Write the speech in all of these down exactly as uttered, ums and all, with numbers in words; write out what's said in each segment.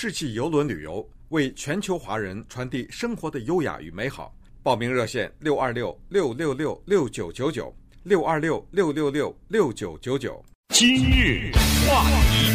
世纪邮轮旅游，为全球华人传递生活的优雅与美好。报名热线六二六六六六六九九九六二六六六六六九九九。 今日话题，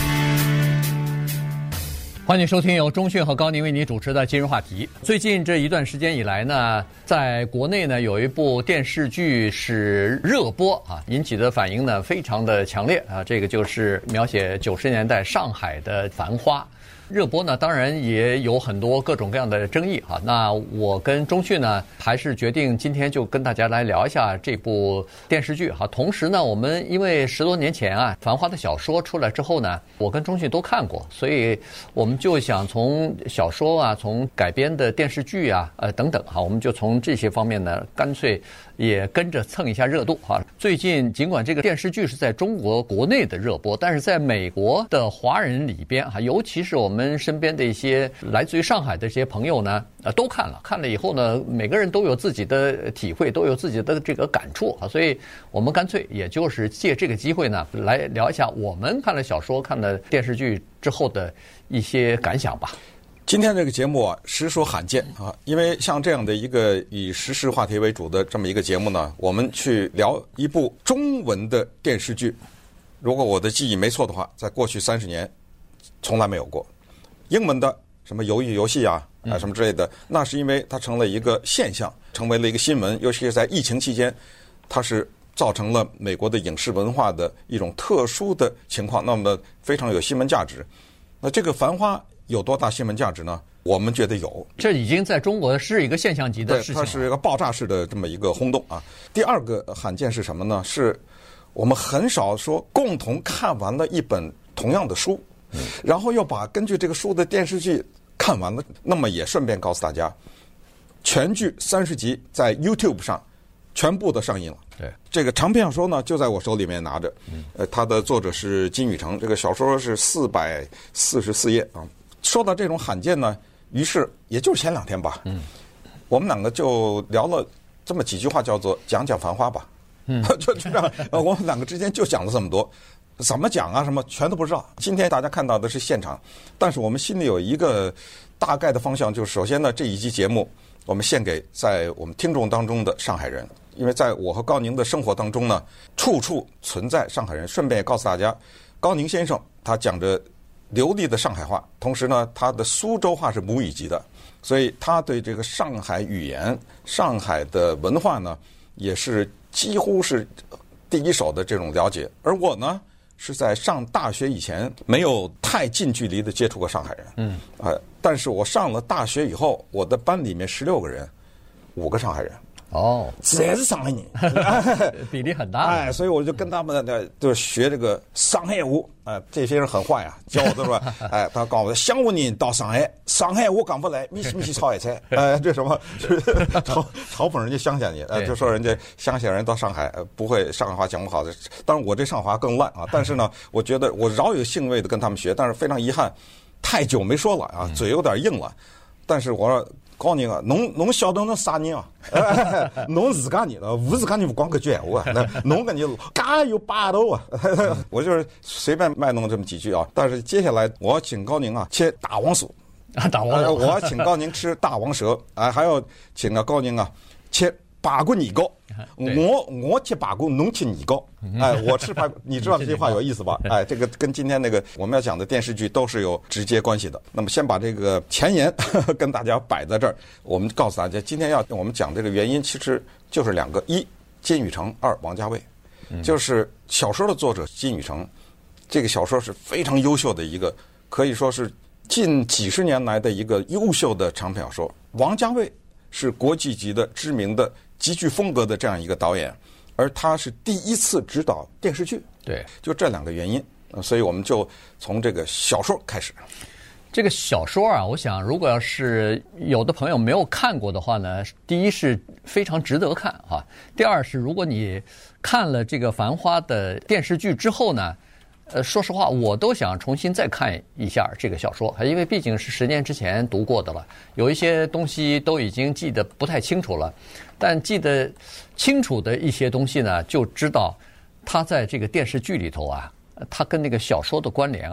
欢迎收听由钟讯和高宁为你主持的今日话题。最近这一段时间以来呢，在国内呢有一部电视剧是热播啊，引起的反应呢非常的强烈啊。这个就是描写九十年代上海的繁花。热播呢，当然也有很多各种各样的争议啊。那我跟钟讯呢，还是决定今天就跟大家来聊一下这部电视剧哈。同时呢，我们因为十多年前啊，《繁花》的小说出来之后呢，我跟钟讯都看过，所以我们就想从小说啊，从改编的电视剧啊，呃等等哈，我们就从这些方面呢，干脆也跟着蹭一下热度哈。最近尽管这个电视剧是在中国国内的热播，但是在美国的华人里边哈，尤其是我们我们身边的一些来自于上海的这些朋友呢，呃，都看了，看了以后呢，每个人都有自己的体会，都有自己的这个感触啊，所以我们干脆也就是借这个机会呢，来聊一下我们看了小说、看了电视剧之后的一些感想吧。 今天这个节目啊，实属罕见啊，因为像这样的一个以时事话题为主的这么一个节目呢，我们去聊一部中文的电视剧，如果我的记忆没错的话，在过去三十年从来没有过。英文的什么鱿鱼游戏啊啊什么之类的，那是因为它成了一个现象，成为了一个新闻，尤其是在疫情期间，它是造成了美国的影视文化的一种特殊的情况，那么非常有新闻价值。那这个《繁花》有多大新闻价值呢？我们觉得有， 这已经在中国是一个现象级的事情， 对，它是一个爆炸式的这么一个轰动啊。第二个罕见是什么呢？是我们很少说共同看完了一本同样的书。然后又把根据这个书的电视剧看完了，那么也顺便告诉大家，全剧三十集在 YouTube 上全部都上映了。 对， 这个长篇小说呢就在我手里面拿着，呃，它的作者是金宇成，这个小说是四百四十四页啊。说到这种罕见呢，于是也就是前两天吧，嗯，我们两个就聊了这么几句话，叫做讲讲《繁花》吧，嗯，就这样，呃，我们两个之间就讲了这么多。怎么讲啊？什么全都不知道。今天大家看到的是现场，但是我们心里有一个大概的方向，就是首先呢，这一期节目我们献给在我们听众当中的上海人，因为在我和高宁的生活当中呢，处处存在上海人。顺便也告诉大家，高宁先生他讲着流利的上海话，同时呢，他的苏州话是母语级的，所以他对这个上海语言、上海的文化呢，也是几乎是第一手的这种了解。而我呢，是在上大学以前没有太近距离的接触过上海人，嗯，啊、呃，但是我上了大学以后，我的班里面十六个人，五个上海人， 哦， 全是上海人， 比例很大， 哎，所以我就跟他们呢就学这个上海话，哎、呃，这些人很坏啊，教我的说，哎，他告诉我，乡下人到上海，上海话讲不来，米西米西炒海菜，哎，这什么，就是嘲嘲讽人家乡下人，呃，就说人家乡下人到上海，呃，不会上海话讲不好的，当然我这上海话更烂啊，但是呢，我觉得我饶有兴味的跟他们学，但是非常遗憾，太久没说了啊，嘴有点硬了，但是我说。高宁啊，侬侬晓得侬啥人啊？侬自家人，我自家人不光个句闲话啊，那侬个人嘎有霸道啊！我就是随便卖弄这么几句啊。但是接下来我要请高宁啊切大王薯啊，大王薯、 呃，我要请高宁吃大王舌啊，还要请个高宁啊切八股年糕。我我切八股，侬切年糕。哎，我吃排骨，你知道这句话有意思吧？哎，这个跟今天那个我们要讲的电视剧都是有直接关系的。那么先把这个前言呵呵跟大家摆在这儿，我们告诉大家，今天要我们讲这个原因其实就是两个：一金宇成，二王家卫。就是小说的作者金宇成，这个小说是非常优秀的一个，可以说是近几十年来的一个优秀的长篇小说。王家卫是国际级的知名的极具风格的这样一个导演，而他是第一次执导电视剧。 对， 就这两个原因，所以我们就从这个小说开始。 这个小说啊，我想如果要是有的朋友没有看过的话呢，第一是非常值得看啊，第二是如果你看了这个《繁花》的电视剧之后呢，呃，说实话，我都想重新再看一下这个小说，因为毕竟是十年之前读过的了，有一些东西都已经记得不太清楚了，但记得清楚的一些东西呢，就知道它在这个电视剧里头啊，它跟那个小说的关联啊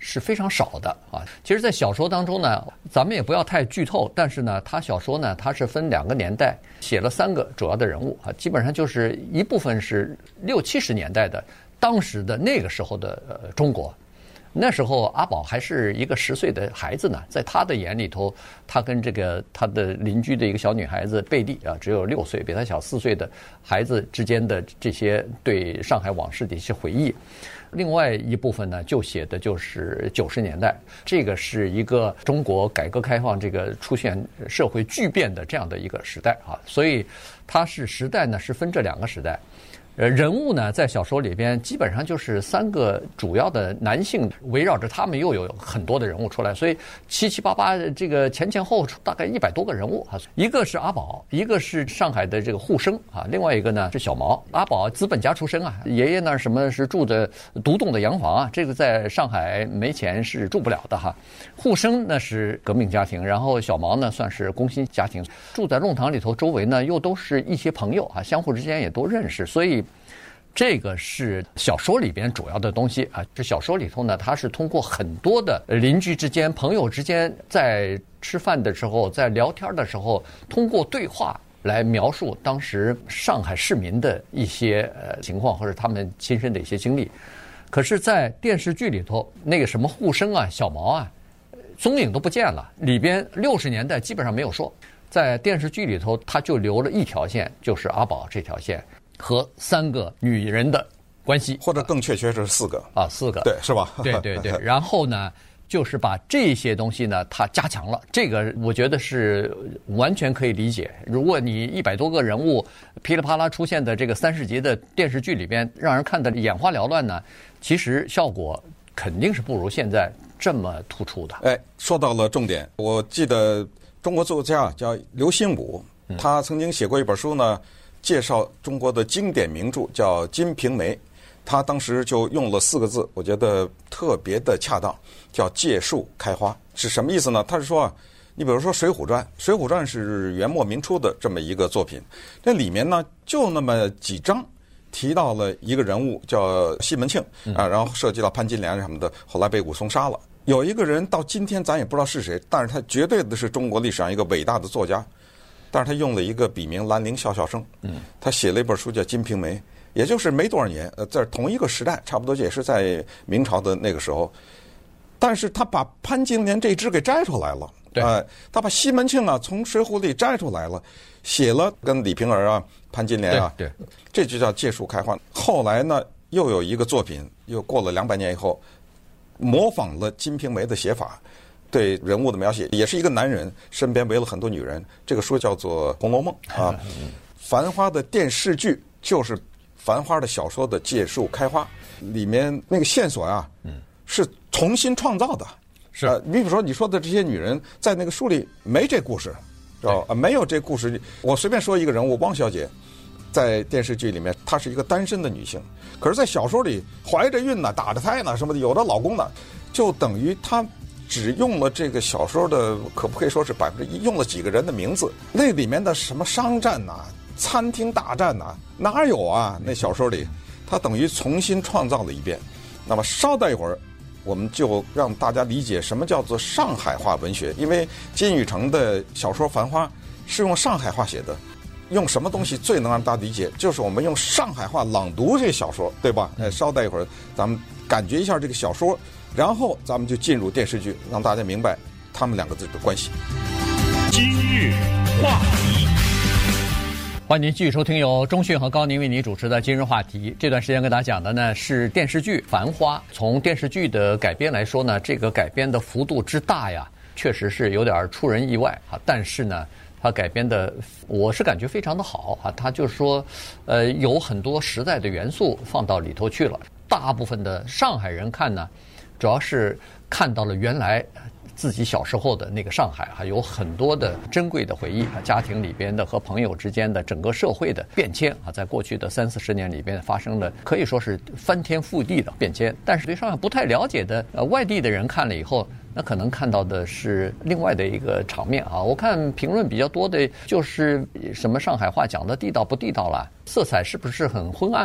是非常少的啊。其实，在小说当中呢，咱们也不要太剧透，但是呢，他小说呢，它是分两个年代，写了三个主要的人物啊，基本上就是一部分是六七十年代的，当时的那个时候的呃中国。那时候阿宝还是一个十岁的孩子呢，在他的眼里头，他跟这个他的邻居的一个小女孩子贝蒂啊，只有六岁，比他小四岁的孩子之间的这些对上海往事的一些回忆。另外一部分呢，就写的就是九十年代，这个是一个中国改革开放这个出现社会巨变的这样的一个时代啊，所以它是时代呢是分这两个时代。呃，人物呢，在小说里边基本上就是三个主要的男性，围绕着他们又有很多的人物出来，所以七七八八这个前前后大概一百多个人物啊。一个是阿宝，一个是上海的这个沪生啊，另外一个呢是小毛。阿宝资本家出身啊，爷爷呢什么是住的独栋的洋房啊，这个在上海没钱是住不了的哈。沪生呢是革命家庭，然后小毛呢算是工薪家庭，住在弄堂里头，周围呢又都是一些朋友啊，相互之间也都认识，所以。这个是小说里边主要的东西啊。这小说里头呢，它是通过很多的邻居之间、朋友之间，在吃饭的时候、在聊天的时候，通过对话来描述当时上海市民的一些呃情况，或者他们亲身的一些经历。可是，在电视剧里头，那个什么沪生啊、小毛啊，踪影都不见了。里边六十年代基本上没有说，在电视剧里头，他就留了一条线，就是阿宝这条线。和三个女人的关系， 或者更确切是四个啊，四个， 对，是吧？ 对对对。然后呢，就是把这些东西呢，它加强了。这个我觉得是完全可以理解。如果你一百多个人物噼里啪啦出现的这个三十集的电视剧里边，让人看得眼花缭乱呢，其实效果肯定是不如现在这么突出的。 哎，说到了重点，我记得中国作家叫刘心武，他曾经写过一本书呢。介绍中国的经典名著叫《金瓶梅》，他当时就用了四个字，我觉得特别的恰当，叫借树开花。是什么意思呢？他是说啊，你比如说《水浒传》，《水浒传》是元末明初的这么一个作品，这里面呢就那么几章提到了一个人物叫西门庆啊，然后涉及到潘金莲什么的，后来被武松杀了。有一个人到今天咱也不知道是谁，但是他绝对的是中国历史上一个伟大的作家。但是他用了一个笔名兰陵笑笑生，嗯，他写了一本书叫《金瓶梅》，也就是没多少年，呃，在同一个时代，差不多也是在明朝的那个时候。但是他把潘金莲这一支给摘出来了， 对， 呃，他把西门庆啊从《水浒》里摘出来了，写了跟李瓶儿啊、潘金莲啊， 对，对这就叫借树开花。后来呢，又有一个作品，又过了两百年以后，模仿了《金瓶梅》的写法。对人物的描写也是一个男人身边围了很多女人，这个书叫做《红楼梦》啊。繁花的电视剧就是繁花的小说的借树开花，里面那个线索啊，是重新创造的。 是， 呃，你比如说你说的这些女人，在那个书里没这故事，知道吧？没有这故事。我随便说一个人物，汪小姐，在电视剧里面她是一个单身的女性，可是在小说里怀着孕呢、打着胎呢什么的，有着老公呢，就等于她。只用了这个小说的，可不可以说是百分之一？用了几个人的名字，那里面的什么商战呐、啊、餐厅大战呐、啊，哪有啊？那小说里，他等于重新创造了一遍。那么稍待一会儿，我们就让大家理解什么叫做上海话文学，因为金宇澄的小说《繁花》是用上海话写的。用什么东西最能让大家理解？就是我们用上海话朗读这小说，对吧？哎，稍待一会儿，咱们感觉一下这个小说。然后咱们就进入电视剧，让大家明白他们两个字的关系。 今日话题， 欢迎您继续收听由钟讯和高宁为您主持的今日话题。这段时间跟大家讲的呢是电视剧《繁花》。从电视剧的改编来说呢，这个改编的幅度之大呀，确实是有点出人意外啊。但是呢，它改编的我是感觉非常的好啊。它就是说，呃，有很多时代的元素放到里头去了。大部分的上海人看呢。主要是看到了原来自己小时候的那个上海啊，有很多的珍贵的回忆啊，家庭里边的和朋友之间的整个社会的变迁啊，在过去的三四十年里边发生了可以说是翻天覆地的变迁。但是对上海不太了解的呃外地的人看了以后，那可能看到的是另外的一个场面啊。我看评论比较多的就是什么上海话讲的地道不地道了，色彩是不是很昏暗啊？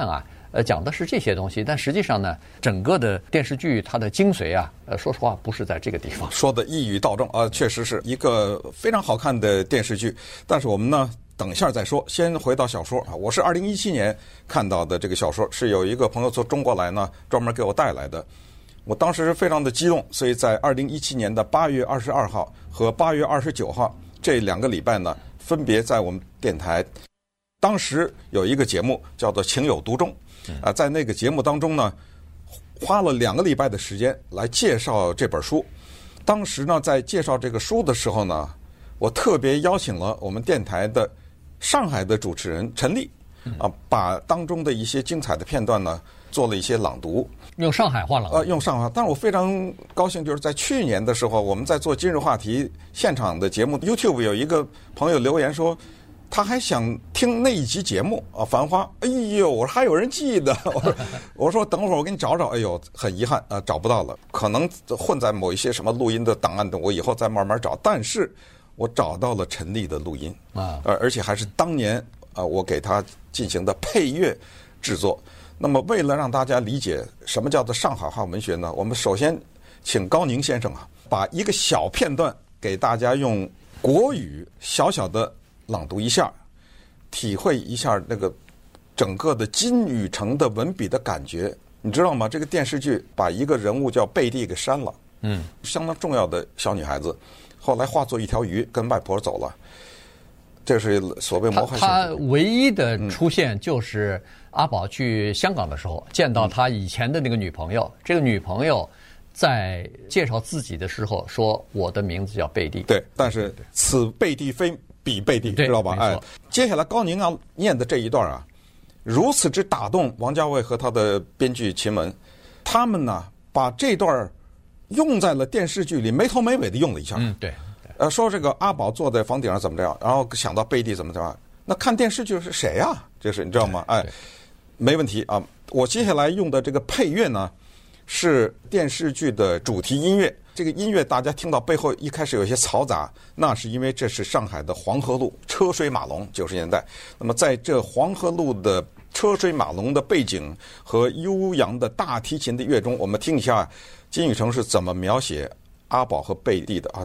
呃，讲的是这些东西，但实际上呢，整个的电视剧它的精髓啊，呃，说实话不是在这个地方。 说的一语道正啊、呃，确实是一个非常好看的电视剧。但是我们呢，等一下再说，先回到小说啊。我是二零一七年看到的这个小说，是有一个朋友从中国来呢，专门给我带来的。我当时非常的激动，所以在二零一七年的八月二十二号和八月二十九号这两个礼拜呢，分别在我们电台，当时有一个节目叫做《情有独钟》啊，在那个节目当中呢，花了两个礼拜的时间来介绍这本书。当时呢，在介绍这个书的时候呢，我特别邀请了我们电台的上海的主持人陈丽啊，把当中的一些精彩的片段呢做了一些朗读， 用上海话朗读。 呃，用上海话。但是我非常高兴，就是在去年的时候，我们在做今日话题现场的节目 ，YouTube 有一个朋友留言说，他还想听那一集节目啊，《繁花》。哎呦，我说还有人记得，我我说等会儿我给你找找。哎呦，很遗憾啊、呃，找不到了，可能混在某一些什么录音的档案的，我以后再慢慢找。但是我找到了陈丽的录音啊，呃，而且还是当年啊、呃，我给他进行的配乐制作。那么，为了让大家理解什么叫做上海话文学呢，我们首先请高宁先生啊，把一个小片段给大家用国语小小的朗读一下，体会一下那个整个的金宇澄的文笔的感觉。你知道吗？这个电视剧把一个人物叫贝蒂给删了，嗯，相当重要的小女孩子，后来化作一条鱼跟外婆走了。这是所谓魔幻。 他唯一的出现就是阿宝去香港的时候，见到他以前的那个女朋友。这个女朋友在介绍自己的时候说：“我的名字叫贝蒂。” 对，但是此贝蒂非彼贝蒂，知道吧？哎，接下来高宁要念的这一段啊，如此之打动王家卫和他的编剧秦雯，他们呢把这段用在了电视剧里，没头没尾的用了一下。 嗯，对。 呃，说这个阿宝坐在房顶上怎么着，然后想到贝蒂怎么着，那看电视剧是谁呀、啊？这是你知道吗？哎，没问题啊。我接下来用的这个配乐呢，是电视剧的主题音乐。这个音乐大家听到背后一开始有些嘈杂，那是因为这是上海的黄河路车水马龙九十年代。那么在这黄河路的车水马龙的背景和悠扬的大提琴的乐中，我们听一下金宇澄是怎么描写阿宝和贝蒂的啊。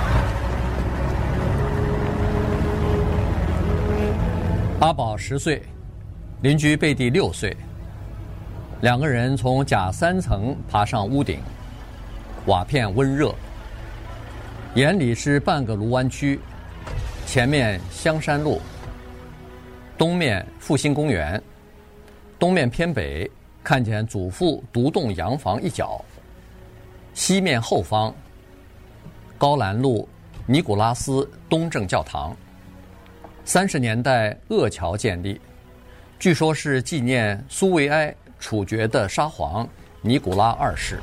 阿宝十岁，邻居贝蒂六岁，两个人从甲三层爬上屋顶，瓦片温热，眼里是半个卢湾区，前面香山路，东面复兴公园，东面偏北看见祖父独栋洋房一角，西面后方高兰路尼古拉斯东正教堂。三十年代鄂桥建立，据说是纪念苏维埃处决的沙皇尼古拉二世。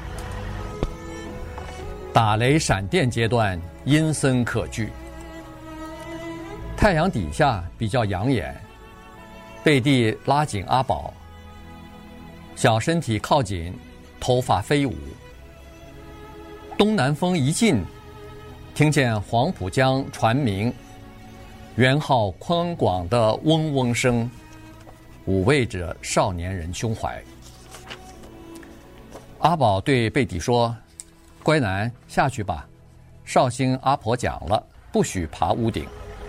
打雷闪电阶段阴森可惧，太阳底下比较养眼。贝蒂拉紧阿宝，小身体靠紧，头发飞舞。东南风一进，听见黄浦江船鸣，元号宽广的嗡嗡声，抚慰着少年人胸怀。阿宝对贝蒂说：“乖男，下去吧，绍兴阿婆讲了，不许爬屋顶。”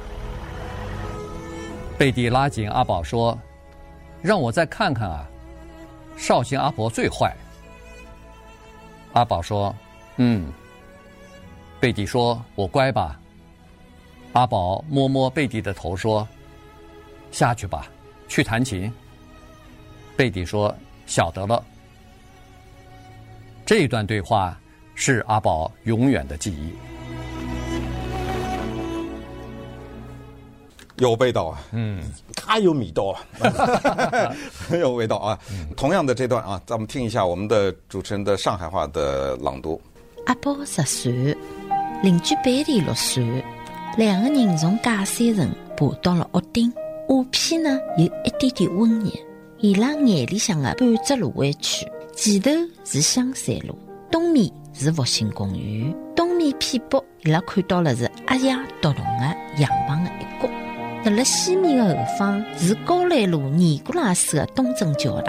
贝蒂拉紧阿宝说：“让我再看看啊，绍兴阿婆最坏。”阿宝说：“嗯。”贝蒂说：“我乖吧。”阿宝摸摸贝蒂的头说：“下去吧，去弹琴。”贝蒂说：“晓得了。”这一段对话是阿宝永远的记忆。 有味道啊，嗯，太有味道啊，很有味道啊。嗯、同样的这段啊，咱们听一下我们的主持人的上海话的朗读。 阿宝十岁，邻居贝蒂六岁，两个人从假山城爬到了屋顶。瓦片呢有一点点温热，伊拉眼里向的半只卢湾区，前头是香山路，东面是复兴公园，东面偏北伊拉看到了是阿爷独栋的洋房的一角。在了西面的后方是高兰路尼古拉斯的东正教堂，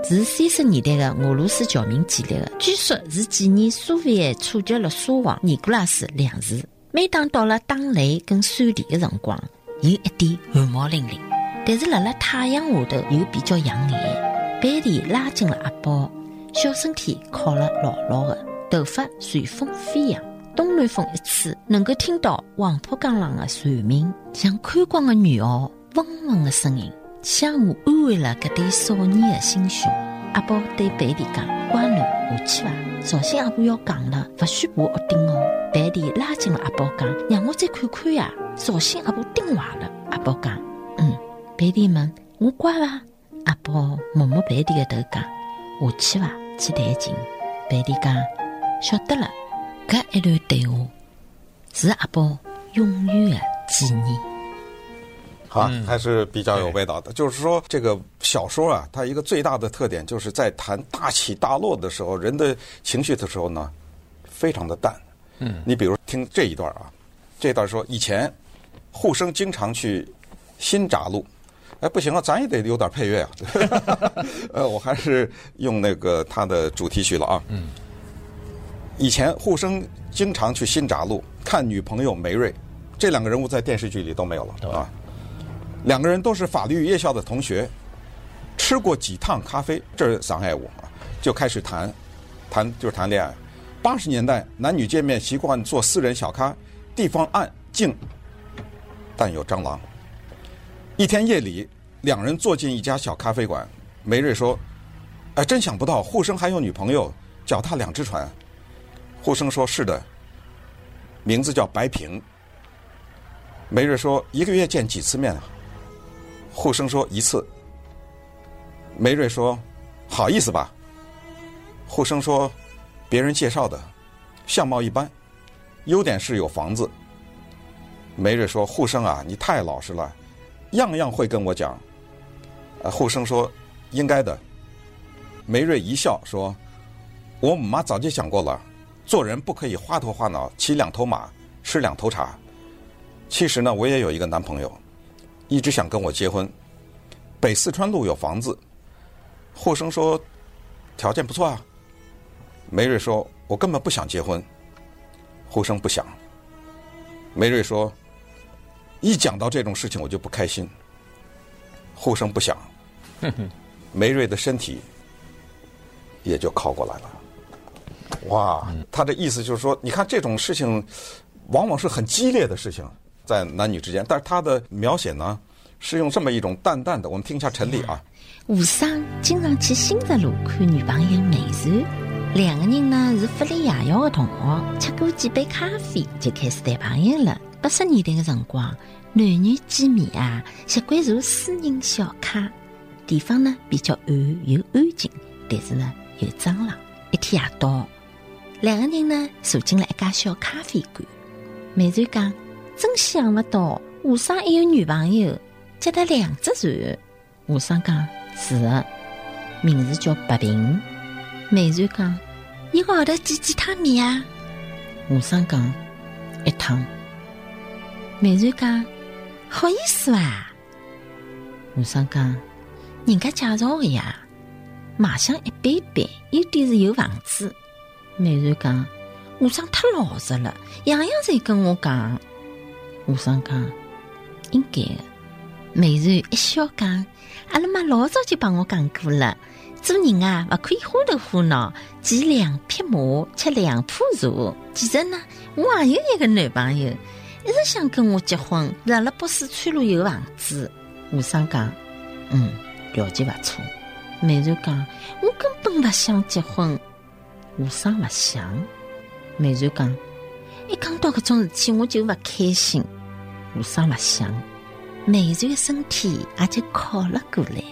是三十年代的俄罗斯侨民建立的，据说是纪念苏维埃处决了沙皇尼古拉斯两世。每当到了打雷跟闪电的辰光，有一点汗毛淋淋，但是辣辣太阳下头又比较养眼。贝蒂拉紧了阿宝，小身体靠了牢牢的，头发随风飞扬。东南风一吹，能够听到黄浦江浪的蝉鸣，像宽广的女袄，嗡嗡的声音，相互安慰了搿对少年的心胸。阿宝对贝蒂讲：“乖囡，下去伐？绍兴阿婆要讲了，勿许爬屋顶哦。”贝蒂拉紧了阿宝讲：“让我再看看呀，绍兴阿婆顶坏了。”阿宝讲：“嗯。”贝蒂问：“我乖伐？”阿宝摸摸贝蒂的头讲：“下去伐？去弹琴。”贝蒂讲：“晓得了。”搿一段对话是阿宝永远的纪念。 好，还是比较有味道的。就是说，这个小说啊，它一个最大的特点就是在谈大起大落的时候，人的情绪的时候呢，非常的淡。嗯，你比如听这一段啊，这一段说以前沪生经常去新闸路，哎，不行啊，咱也得有点配乐啊。呃，我还是用那个它的主题曲了啊。嗯。以前沪生经常去新闸路看女朋友梅瑞，这两个人物在电视剧里都没有了啊。两个人都是法律夜校的同学，吃过几趟咖啡，这是上海话啊，就开始谈，谈就是谈恋爱。八十年代男女见面习惯坐私人小咖，地方暗静，但有蟑螂。一天夜里，两人坐进一家小咖啡馆，梅瑞说：“哎，真想不到沪生还有女朋友，脚踏两只船。”沪生说：“是的，名字叫白萍。”梅瑞说：“一个月见几次面啊？”沪生说：“一次。”梅瑞说：“好意思吧？”沪生说：“别人介绍的，相貌一般，优点是有房子。”梅瑞说：“沪生啊，你太老实了，样样会跟我讲。”呃，沪生说：“应该的。”梅瑞一笑说：“我妈早就想过了。做人不可以花头花脑，骑两头马，吃两头茶。其实呢，我也有一个男朋友，一直想跟我结婚。北四川路有房子。”沪生说：“条件不错啊。”梅瑞说：“我根本不想结婚。”沪生不想。梅瑞说：“一讲到这种事情我就不开心。”沪生不想。梅瑞的身体也就靠过来了。哇，他的意思就是说，你看这种事情往往是很激烈的事情在男女之间，但是他的描写呢是用这么一种淡淡的。我们听一下陈丽啊。 吴生经常去新泽路看女朋友梅瑞，两个人呢是福利夜校的同学，吃过几杯咖啡就开始谈朋友了。八十年代的辰光，男女见面啊习惯坐私人小咖，地方呢比较暗又安静，但是呢有蟑螂。一天夜到，两个人呢坐进了一家小咖啡馆。梅瑞讲：“真想不到吴生还有女朋友，接得两只船。”吴生讲：“是的，名字叫白萍。”梅瑞讲：“一个号头见几趟面啊？”吴生讲：“一趟。”梅瑞讲：“好意思啊？”吴生讲：“人家介绍的呀。卖相一般般，有点是有房子。”梅瑞讲：“吴生太老实了，样样侪跟我讲。”吴生讲：“应该的。”梅瑞一笑讲：“阿拉妈老早就帮我讲过了，做人啊勿可以花头花脑，骑两匹马，吃两棵茶。其实呢，我也有一个男朋友，一直想跟我结婚，是阿拉北四川路有房子。”吴生讲：“嗯，了解勿错。”梅瑞讲：“我根本勿想结婚。”吴生勿想。梅瑞讲：“一讲到搿种事体，我就勿开心。”吴生勿想。梅瑞的身体也就靠了过来。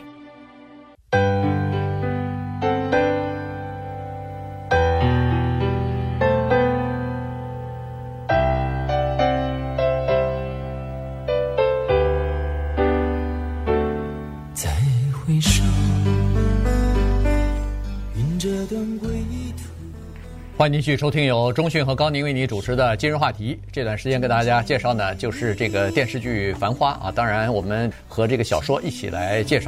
再回首，云这段归途。 欢迎您继续收听由钟迅和高宁为你主持的今日话题。这段时间跟大家介绍呢，就是这个电视剧《繁花》啊，当然我们和这个小说一起来介绍。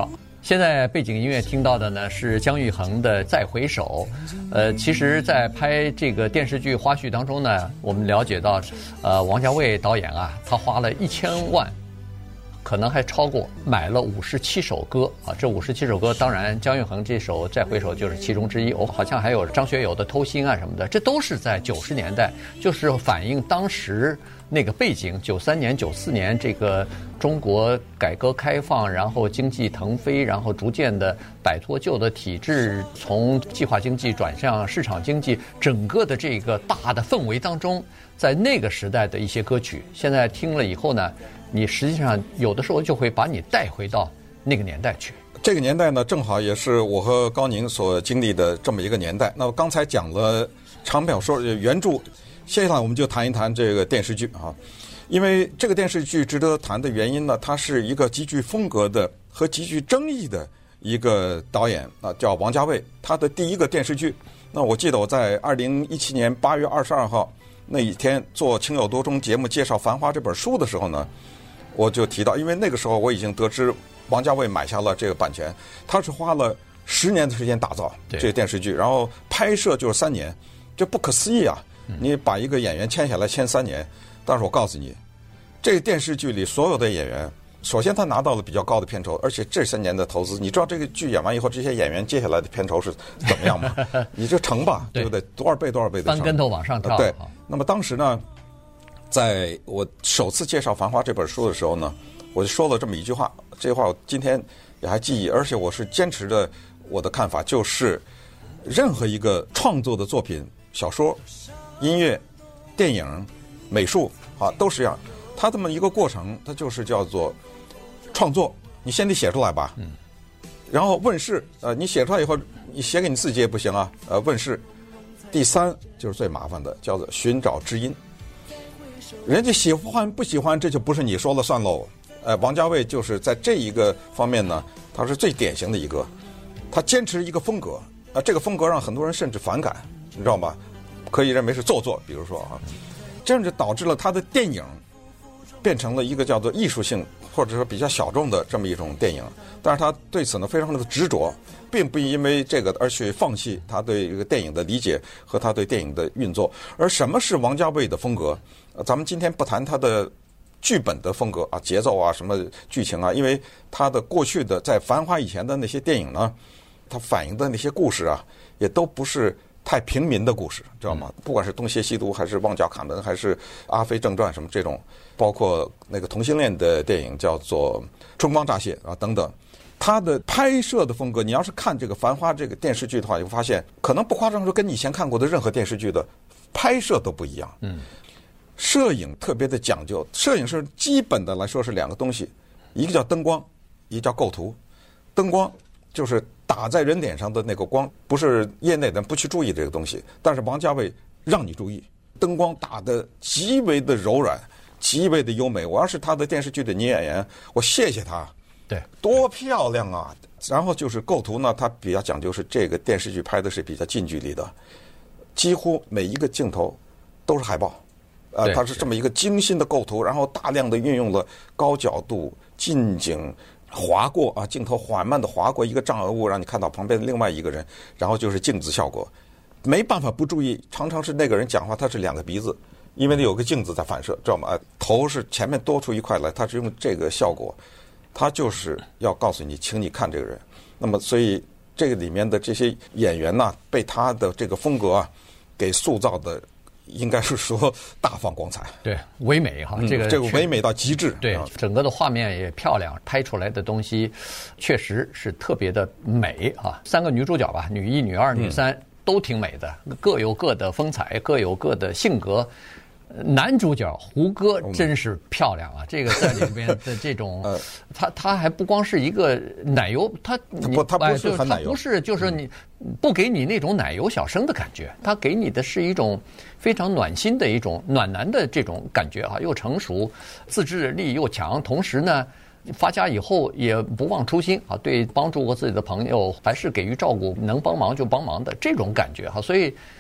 现在背景音乐听到的呢是姜育恒的《再回首》。呃，其实，在拍这个电视剧花絮当中呢，我们了解到，呃，王家卫导演啊，他花了一千万，可能还超过，买了五十七首歌啊。这五十七首歌，当然姜育恒这首《再回首》就是其中之一。我、哦、好像还有张学友的《偷心》啊什么的，这都是在九十年代，就是反映当时那个背景。九三年、九四年，这个中国改革开放，然后经济腾飞，然后逐渐的摆脱旧的体制，从计划经济转向市场经济，整个的这个大的氛围当中，在那个时代的一些歌曲，现在听了以后呢，你实际上有的时候就会把你带回到那个年代去。 这个年代呢，正好也是我和高宁所经历的这么一个年代。那么刚才讲了长篇小说原著，接下来我们就谈一谈这个电视剧啊。因为这个电视剧值得谈的原因呢，它是一个极具风格的和极具争议的一个导演啊，叫王家卫。他的第一个电视剧，那我记得我在二零一七年八月二十二号那一天做《情有多钟》节目介绍《繁花》这本书的时候呢，我就提到，因为那个时候我已经得知王家卫买下了这个版权，他是花了十年的时间打造这个电视剧，然后拍摄就是三年，这不可思议啊！你把一个演员签下来签三年，但是我告诉你，这个电视剧里所有的演员，首先他拿到了比较高的片酬，而且这三年的投资，你知道这个剧演完以后，这些演员接下来的片酬是怎么样吗？你就乘吧，对不对？多少倍多少倍的乘， 翻跟头往上跳。 对。那么当时呢，在我首次介绍《繁花》这本书的时候呢，我就说了这么一句话，这句话我今天也还记忆，而且我是坚持着我的看法，就是任何一个创作的作品，小说、音乐、电影、美术啊，都是一样。它这么一个过程，它就是叫做创作。你先得写出来吧，嗯，然后问世。呃，你写出来以后，你写给你自己也不行啊。呃，问世。第三就是最麻烦的，叫做寻找知音。人家喜欢不喜欢，这就不是你说了算喽。呃，王家卫就是在这一个方面呢，他是最典型的一个。他坚持一个风格，啊、呃，这个风格让很多人甚至反感，你知道吗？可以认为是做作，比如说啊，这样就导致了他的电影变成了一个叫做艺术性或者说比较小众的这么一种电影。但是他对此呢非常的执着，并不因为这个而去放弃他对这个电影的理解和他对电影的运作。而什么是王家卫的风格？呃、咱们今天不谈他的剧本的风格啊，节奏啊，什么剧情啊，因为他的过去的在《繁花》以前的那些电影呢，他反映的那些故事啊，也都不是太平民的故事，知道吗？不管是东邪西毒，还是旺角卡门，还是阿飞正传什么这种，包括那个同性恋的电影叫做春光乍泄啊等等，他的拍摄的风格，你要是看这个《繁花》这个电视剧的话，你会发现可能不夸张说，跟你以前看过的任何电视剧的拍摄都不一样。嗯，摄影特别的讲究，摄影是基本的来说是两个东西，一个叫灯光，一个叫构图。灯光就是打在人脸上的那个光，不是业内的人不去注意这个东西，但是王家卫让你注意，灯光打得极为的柔软，极为的优美。我要是他的电视剧的女演员，我谢谢他， 对， 多漂亮啊！然后就是构图呢，他比较讲究是这个电视剧拍的是比较近距离的，几乎每一个镜头都是海报，呃，它是这么一个精心的构图，然后大量的运用了高角度、近景。划过啊，镜头缓慢的划过一个障碍物，让你看到旁边的另外一个人，然后就是镜子效果，没办法不注意，常常是那个人讲话他是两个鼻子，因为有个镜子在反射，知道吗？头是前面多出一块来，他是用这个效果，他就是要告诉你，请你看这个人。那么，所以这个里面的这些演员呢、啊，被他的这个风格啊给塑造的。应该是说大放光彩， 对，唯美哈，这个、 嗯、这个唯美到极致， 对，整个的画面也漂亮，拍出来的东西确实是特别的美哈。三个女主角吧，女一、女二、女三、嗯、都挺美的，各有各的风采，各有各的性格。男主角胡歌真是漂亮啊！这个在里边的这种，呃、他他还不光是一个奶油，他不他不是很奶油， 他不是就是你不给你那种奶油小生的感觉，他给你的是一种非常暖心的一种暖男的这种感觉啊，又成熟，自制力又强，同时呢。发家以后也不忘初心啊，对帮助过自己的朋友还是给予照顾，能帮忙就帮忙的这种感觉哈，所以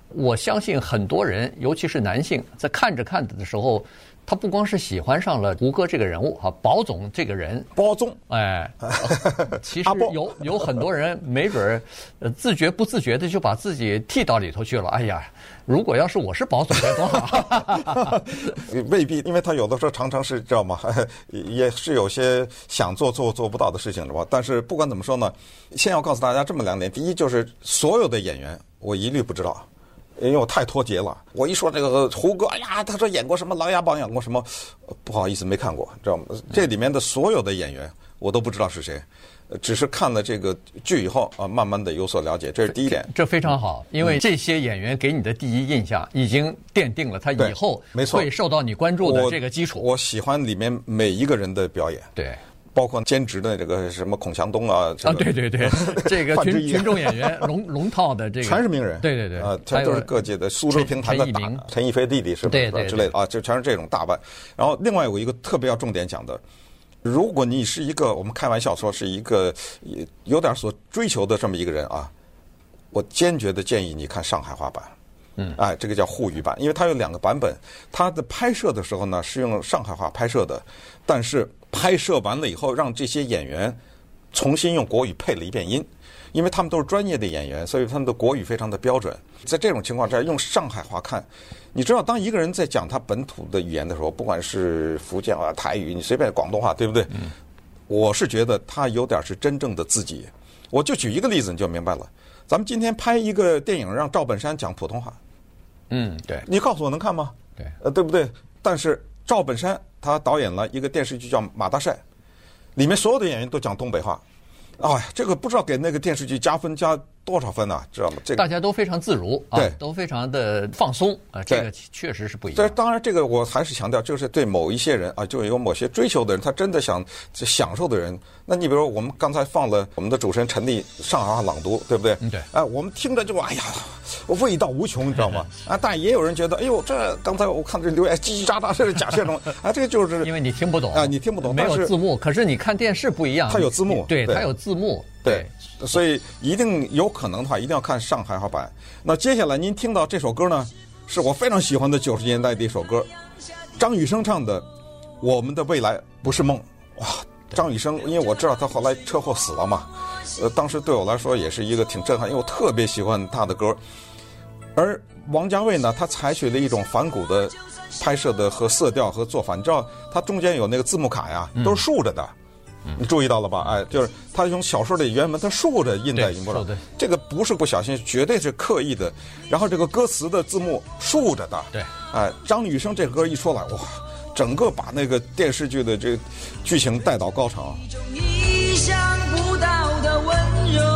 我相信很多人，尤其是男性，在看着看着的时候，他不光是喜欢上了胡歌这个人物哈，保总这个人， 包总， 哎，其实有有很多人没准儿呃自觉不自觉的就把自己替到里头去了。哎呀，如果要是我是保总该多好！ 未必，因为他有的时候常常是知道吗？也是有些想做做做不到的事情，是吧？但是不管怎么说呢，先要告诉大家这么两点：第一，就是所有的演员我一律不知道。因为我太脱节了，我一说这个胡歌，哎呀，他说演过什么《琅琊榜》，演过什么，不好意思没看过，知道吗？这里面的所有的演员我都不知道是谁，只是看了这个剧以后啊，慢慢的有所了解，这是第一点。 这非常好，因为这些演员给你的第一印象已经奠定了他以后会受到你关注的这个基础。 我, 我喜欢里面每一个人的表演， 对。 包括兼职的这个什么孔祥东啊，这个、 啊，对对对，这个群群众演员龙龙套的这个全是名人， 对对对， 啊，全都是各界的苏州评坛的大陈逸飞弟弟是吧？ 对对之类的啊，就全是这种大腕。然后另外有一个特别要重点讲的，如果你是一个我们开玩笑说是一个有点所追求的这么一个人啊，我坚决的建议你看上海话版。 嗯， 哎，这个叫沪语版，因为它有两个版本。它的拍摄的时候呢是用上海话拍摄的，但是拍摄完了以后，让这些演员重新用国语配了一遍音，因为他们都是专业的演员，所以他们的国语非常的标准。在这种情况下，用上海话看，你知道，当一个人在讲他本土的语言的时候，不管是福建啊、台语，你随便广东话，对不对？嗯，我是觉得他有点是真正的自己。我就举一个例子，你就明白了。咱们今天拍一个电影，让赵本山讲普通话。 嗯，对， 你告诉我能看吗？ 对， 呃，对不对？但是赵本山他导演了一个电视剧叫《马大帅》，里面所有的演员都讲东北话。哎呀，这个不知道给那个电视剧加分加多少分啊，知道吗？这个大家都非常自如啊， 对， 都非常的放松啊，这个确实是不一样。 这当然，这个我还是强调，就是对某一些人啊，就有某些追求的人，他真的想享受的人。那你比如我们刚才放了我们的主持人陈丽上海话朗读，对不对？ 嗯，对。 哎，我们听着就哎呀，味道无穷，你知道吗？啊，但也有人觉得，哎呦，这刚才我看这留言叽叽喳喳，这是假血中啊，这个就是因为你听不懂啊，你听不懂， 没有字幕。可是你看电视不一样， 它有字幕， 对，它有字幕， 对。所以一定有可能的话，一定要看上海话版。那接下来您听到这首歌呢，是我非常喜欢的九十年代的一首歌，张雨生唱的《我们的未来不是梦》。哇，张雨生，因为我知道他后来车祸死了嘛，呃，当时对我来说也是一个挺震撼，因为我特别喜欢他的歌。而王家卫呢，他采取了一种反骨的拍摄的和色调和做法，你知道，他中间有那个字幕卡呀，都是竖着的。你注意到了吧？哎，就是他用小说的原文，他竖着印在荧幕上，这个不是不小心，绝对是刻意的。然后这个歌词的字幕竖着的， 对， 哎，张雨生这歌一出来，哇，整个把那个电视剧的这个剧情带到高潮。 意想不到的温柔，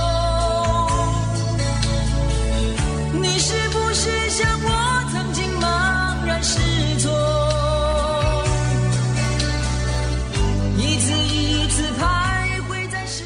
你是不是像我曾经茫然失措？一次一次徘徊在世。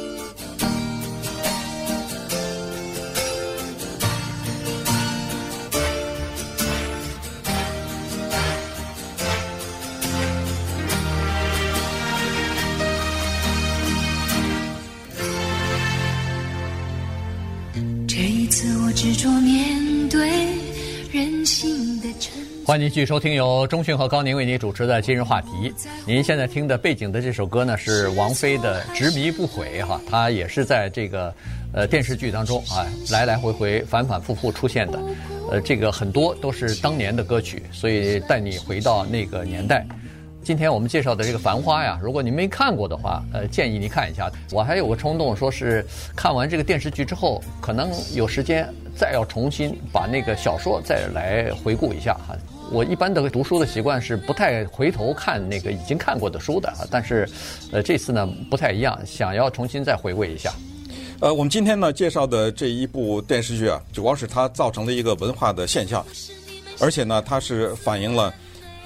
这一次我执着面对人性的沉。 欢迎继续收听由钟迅和高宁为您主持的今日话题。您现在听的背景的这首歌呢是王菲的《执迷不悔》哈，它也是在这个呃电视剧当中啊来来回回反反复复出现的，呃这个很多都是当年的歌曲，所以带你回到那个年代。今天我们介绍的这个《繁花》呀，如果您没看过的话，呃，建议你看一下。我还有个冲动，说是看完这个电视剧之后，可能有时间再要重新把那个小说再来回顾一下哈。我一般的读书的习惯是不太回头看那个已经看过的书的，但是，呃，这次呢不太一样，想要重新再回味一下。 呃，我们今天呢介绍的这一部电视剧啊，主要是它造成了一个文化的现象，而且呢，它是反映了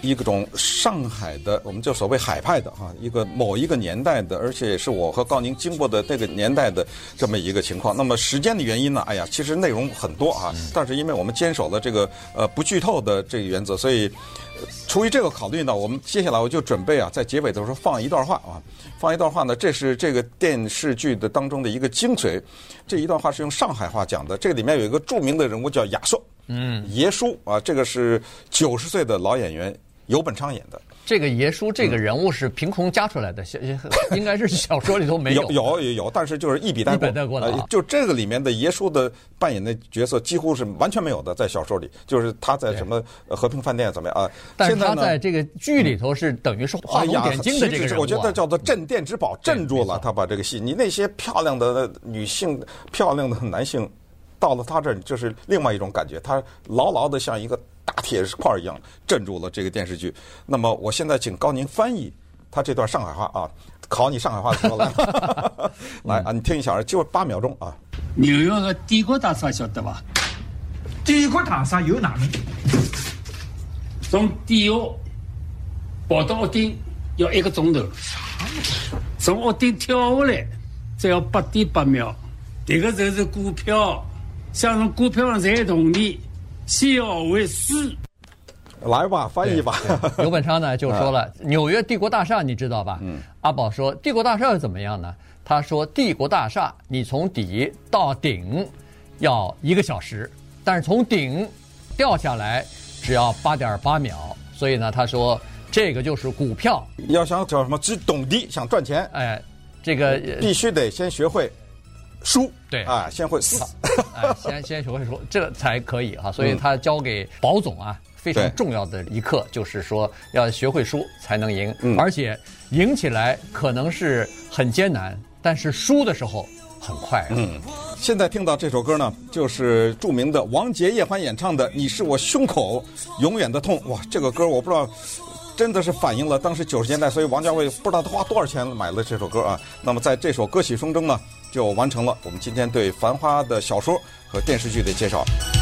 一种上海的，我们就所谓海派的哈，一个某一个年代的，而且也是我和高宁经过的那个年代的这么一个情况。那么时间的原因呢，哎呀，其实内容很多啊，但是因为我们坚守了这个呃不剧透的这个原则，所以、呃、出于这个考虑呢，我们接下来我就准备啊，在结尾的时候放一段话啊，放一段话呢，这是这个电视剧的当中的一个精髓。这一段话是用上海话讲的，这个里面有一个著名的人物叫亚硕，嗯，爷叔啊，这个是九十岁的老演员。尤本昌演的这个爷叔这个人物是凭空加出来的，嗯、应该是小说里头没有。 有有有，但是就是一笔带过。 一笔带过的、啊呃。就这个里面的爷叔的扮演的角色几乎是完全没有的，在小说里，就是他在什么和平饭店怎么样啊？ 但是他在这个剧里头是等于是画龙点睛的这个人物、啊。 我觉得叫做镇店之宝，镇住了他把这个戏。你那些漂亮的女性、漂亮的男性，到了他这儿就是另外一种感觉，他牢牢的像一个大铁块一样镇住了这个电视剧。那么我现在请高宁翻译他这段上海话啊，考你上海话说来，来啊，你听一下，就八秒钟啊。 纽约的帝国大厦晓得吧？ 帝国大厦有哪门？ 从地下跑到屋顶要一个钟头，从屋顶跳下来只要八点八秒。这个就是股票，想从股票上赚动力，先要为输。 来吧，翻译吧。 尤本昌呢就说了，纽约帝国大厦你知道吧？嗯。阿宝说帝国大厦是怎么样呢？他说帝国大厦你从底到顶要一个小时，但是从顶掉下来只要八点八秒。所以呢，他说这个就是股票。 要想叫什么只懂的想赚钱， 哎，这个必须得先学会输， 对啊，先会死， 哎，先先学会输，这才可以啊。所以他交给保总啊。非常重要的一课就是说，要学会输才能赢，嗯、而且赢起来可能是很艰难，但是输的时候很快、啊。 嗯，现在听到这首歌呢，就是著名的王杰、叶欢演唱的《你是我胸口永远的痛》。哇，这个歌我不知道，真的是反映了当时九十年代，所以王家卫不知道他花多少钱买了这首歌啊。那么在这首歌曲声中呢，就完成了我们今天对《繁花》的小说和电视剧的介绍。